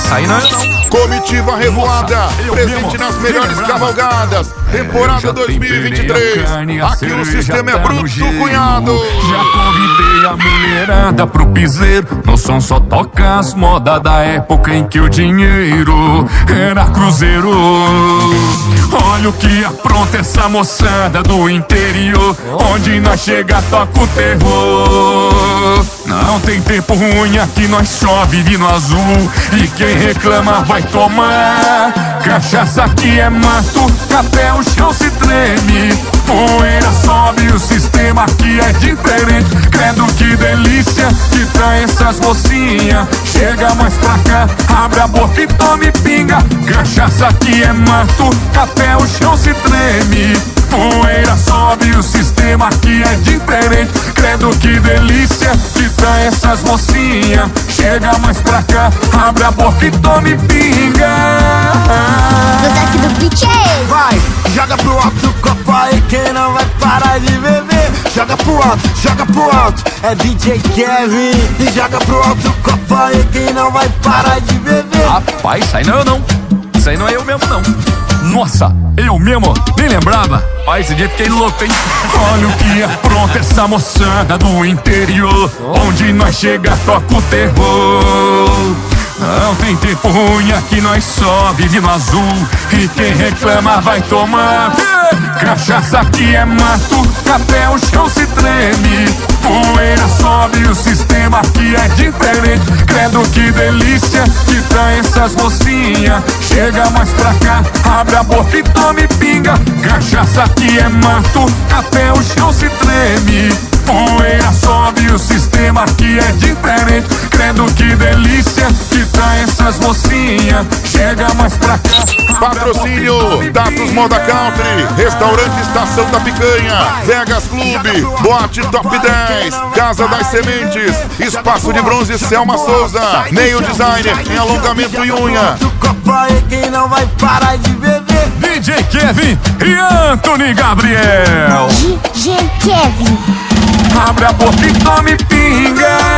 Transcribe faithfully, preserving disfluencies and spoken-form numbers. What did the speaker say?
Isso aí não é não. Comitiva Revoada, presente nas melhores cavalgadas. Temporada dois mil e vinte e três. Aqui no sistema é bruto, cunhado. Já convidei a mulherada pro piseiro. No som só toca as modas da época em que o dinheiro era cruzeiro. Olha o que apronta essa moçada do interior. Onde nós chega toca o terror. Não tem tempo ruim aqui, nós só vive no azul. E quem reclama vai tomar. Cachaça aqui é mato, até o chão se treme. Poeira sobe, o sistema aqui é diferente. Credo que delícia que tá essas mocinhas. Chega mais pra cá, abre a boca e tome pinga. Cachaça aqui é mato, até o chão se treme. Poeira sobe, o sistema aqui é diferente. Credo que delícia que tá essas mocinhas. Chega mais pra cá, abre a boca e tome pinga. Do deck do pitch vai, joga pro alto o copo aí, quem não vai parar de beber. Joga pro alto, joga pro alto, é D J Kevin. E joga pro alto o copo aí, quem não vai parar de beber. Rapaz, isso aí não é eu não. Isso aí não é eu mesmo não. Nossa, eu mesmo, nem lembrava. Pai, esse dia fiquei louco, hein? Olha o que apronta essa moçada do interior. Onde nós chega, toca o terror. Não tem tempo ruim aqui, nós só vive no azul. E quem reclama vai tomar. Cachaça aqui é mato, até o chão se treme. Poeira sobe, o sistema aqui é diferente. Credo que delícia que tá essas mocinhas. Chega mais pra cá, abre a boca e tome pinga. Cachaça aqui é mato, até o chão se treme. Poeira sobe, o sistema aqui é diferente. Credo que delícia que tá essas mocinhas. Chega mais pra cá. Patrocínio Tatus Moda Country, Restaurante Estação da Picanha, Vegas Clube, Boate Top dez, Casa das Sementes, Espaço de Bronze Selma Souza, Nail Designer em alongamento e unha. Quem não vai parar de beber. D J Kevin e Anthony Gabriel. D J Kevin. Abre a boca e tome pinga.